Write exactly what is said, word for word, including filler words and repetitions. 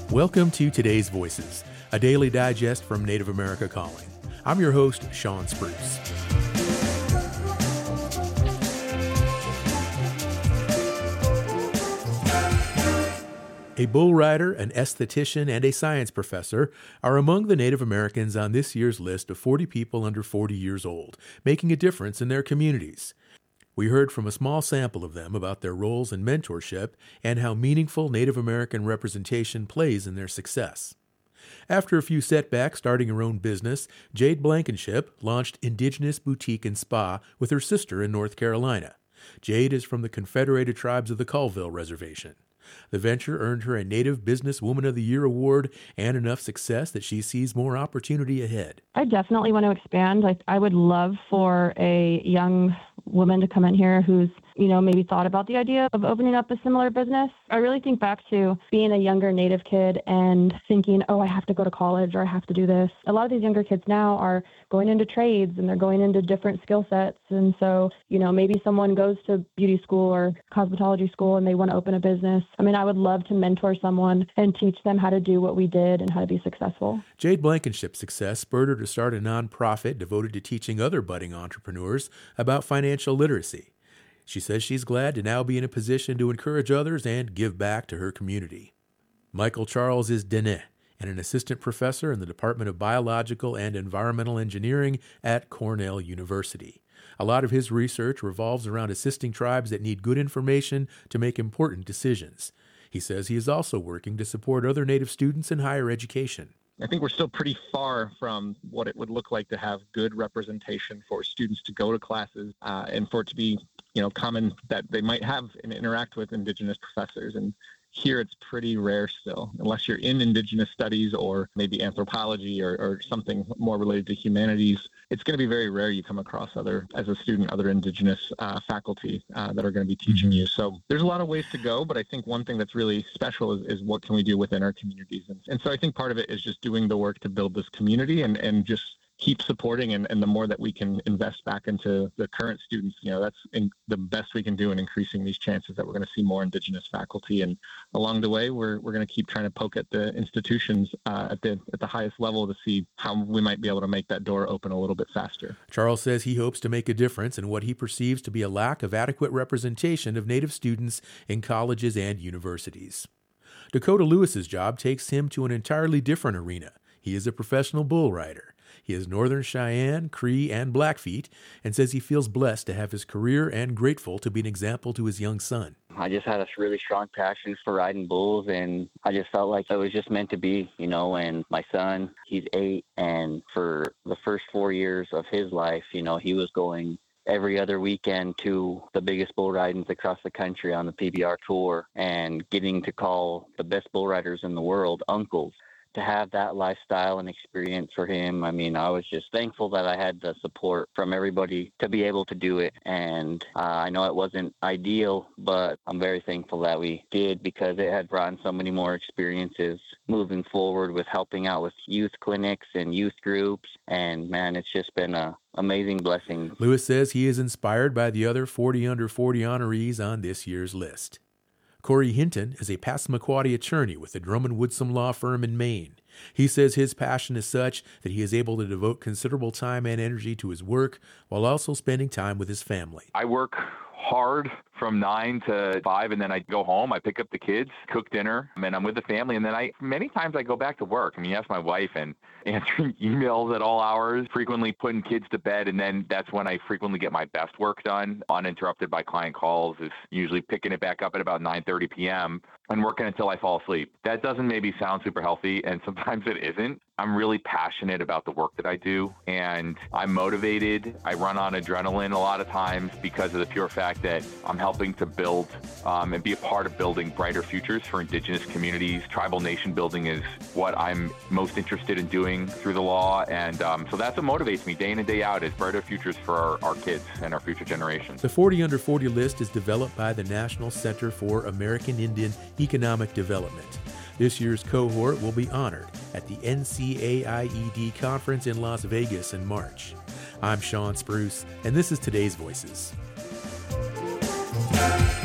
Welcome to Today's Voices, a daily digest from Native America Calling. I'm your host, Sean Spruce. A bull rider, an esthetician, and a science professor are among the Native Americans on this year's list of forty people under forty years old, making a difference in their communities. We heard from a small sample of them about their roles and mentorship and how meaningful Native American representation plays in their success. After a few setbacks starting her own business, Jade Blankenship launched Indigenous Boutique and Spa with her sister in North Carolina. Jade is from the Confederated Tribes of the Colville Reservation. The venture earned her a Native Business Woman of the Year award and enough success that she sees more opportunity ahead. I definitely want to expand. Like, I would love for a young woman to come in here who's, you know, maybe thought about the idea of opening up a similar business. I really think back to being a younger Native kid and thinking, oh, I have to go to college or I have to do this. A lot of these younger kids now are going into trades and they're going into different skill sets. And so, you know, maybe someone goes to beauty school or cosmetology school and they want to open a business. I mean, I would love to mentor someone and teach them how to do what we did and how to be successful. Jade Blankenship's success spurred her to start a nonprofit devoted to teaching other budding entrepreneurs about financial literacy. She says she's glad to now be in a position to encourage others and give back to her community. Michael Charles is Dene and an assistant professor in the Department of Biological and Environmental Engineering at Cornell University. A lot of his research revolves around assisting tribes that need good information to make important decisions. He says he is also working to support other Native students in higher education. I think we're still pretty far from what it would look like to have good representation for students to go to classes uh, and for it to be, you know, common that they might have and interact with Indigenous professors. And here it's pretty rare still, unless you're in Indigenous studies or maybe anthropology or, or something more related to humanities. It's going to be very rare you come across other, as a student, other Indigenous uh, faculty uh, that are going to be teaching you. So there's a lot of ways to go, but I think one thing that's really special is, is what can we do within our communities. And, and so I think part of it is just doing the work to build this community and, and just keep supporting, and, and the more that we can invest back into the current students, you know, that's in the best we can do in increasing these chances that we're going to see more Indigenous faculty. And along the way, we're we're going to keep trying to poke at the institutions uh, at the at the highest level to see how we might be able to make that door open a little bit faster. Charles says he hopes to make a difference in what he perceives to be a lack of adequate representation of Native students in colleges and universities. Dakota Lewis's job takes him to an entirely different arena. He is a professional bull rider. He is Northern Cheyenne, Cree, and Blackfeet, and says he feels blessed to have his career and grateful to be an example to his young son. I just had a really strong passion for riding bulls, and I just felt like it was just meant to be, you know, and my son, he's eight, and for the first four years of his life, you know, he was going every other weekend to the biggest bull ridings across the country on the P B R tour and getting to call the best bull riders in the world uncles. To have that lifestyle and experience for him, I mean, I was just thankful that I had the support from everybody to be able to do it. And uh, I know it wasn't ideal, but I'm very thankful that we did, because it had brought in so many more experiences moving forward with helping out with youth clinics and youth groups. And man, it's just been a amazing blessing. Lewis says he is inspired by the other forty under forty honorees on this year's list. Corey Hinton is a Passamaquoddy attorney with the Drummond Woodsum Law Firm in Maine. He says his passion is such that he is able to devote considerable time and energy to his work while also spending time with his family. I work hard from nine to five, and then I go home, I pick up the kids, cook dinner, and I'm with the family. And then I, many times I go back to work. I mean, you ask my wife, and answering emails at all hours, frequently putting kids to bed. And then that's when I frequently get my best work done, uninterrupted by client calls, is usually picking it back up at about nine thirty p.m. and working until I fall asleep. That doesn't maybe sound super healthy, and sometimes it isn't. I'm really passionate about the work that I do, and I'm motivated. I run on adrenaline a lot of times because of the pure fact that I'm helping to build um, and be a part of building brighter futures for Indigenous communities. Tribal nation building is what I'm most interested in doing through the law, and um, so that's what motivates me day in and day out, is brighter futures for our, our kids and our future generations. The forty under forty list is developed by the National Center for American Indian Economic Development. This year's cohort will be honored at the N C A I E D conference in Las Vegas in March. I'm Sean Spruce, and this is Today's Voices.